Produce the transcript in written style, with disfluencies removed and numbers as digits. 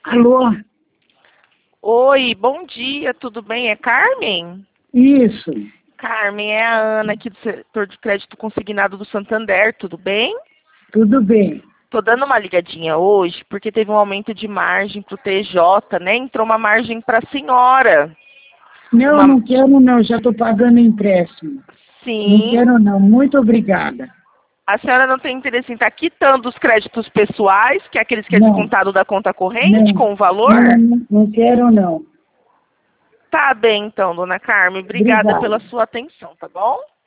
Alô? Oi, bom dia, tudo bem? É Carmen? Isso, Carmen, é a Ana aqui do setor de crédito consignado do Santander, tudo bem? tudo bem. Tô dando uma ligadinha hoje porque teve um aumento de margem pro TJ, né? Entrou uma margem para a senhora. Não, Uma... não quero não, já estou pagando empréstimo. Não Sim. quero não, muito obrigada. A senhora não tem interesse em estar quitando os créditos pessoais, que é aqueles que é Não, descontado da conta corrente, não, com o valor? não quero não. Tá bem, então, dona Carmen. Obrigada Obrigada. pela sua atenção, tá bom?